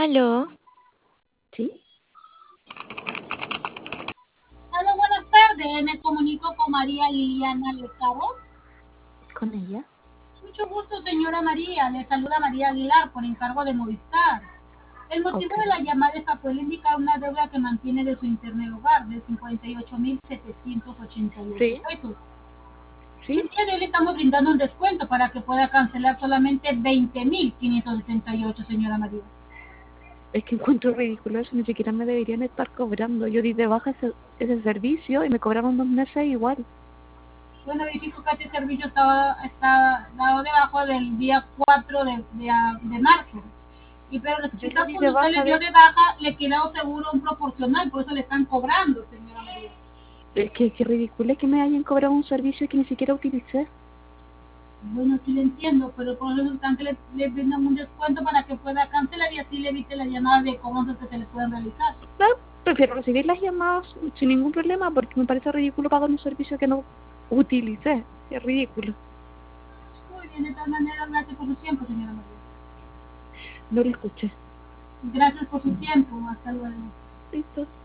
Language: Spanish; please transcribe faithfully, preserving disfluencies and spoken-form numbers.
Aló, ¿Sí? Hola, buenas tardes. Me comunico con María Liliana Lecaro. ¿Con ella? Mucho gusto, señora María. Le saluda María Aguilar por encargo de Movistar. El motivo Ok. de la llamada es para poder indicar una deuda que mantiene de su internet hogar de cincuenta y ocho mil setecientos ochenta y ocho Sí, pesos. Y sí. el día de hoy le estamos brindando un descuento para que pueda cancelar solamente veinte mil quinientos setenta y ocho, señora María. Es que encuentro ridículo eso, ni siquiera me deberían estar cobrando. Yo di de baja ese, ese servicio y me cobraron dos meses igual. Bueno, verifico que este servicio estaba, está dado debajo del día cuatro de, de, de marzo. Y pero Yo lo resulta di de cuando usted le baja dio de... de baja, le quedó seguro un proporcional, por eso le están cobrando, señora María. Es que, que ridículo es que me hayan cobrado un servicio que ni siquiera utilicé. Bueno, sí le entiendo, pero por eso están que le, le brindan un descuento para que pueda cancelar y así le evite las llamadas de cobranzas que se le puedan realizar. No, prefiero recibir las llamadas sin ningún problema porque me parece ridículo pagar un servicio que no utilicé. Es ridículo. Muy bien, de tal manera, gracias por su tiempo, señora María. No lo escuché. Gracias por su tiempo, hasta luego. Listo.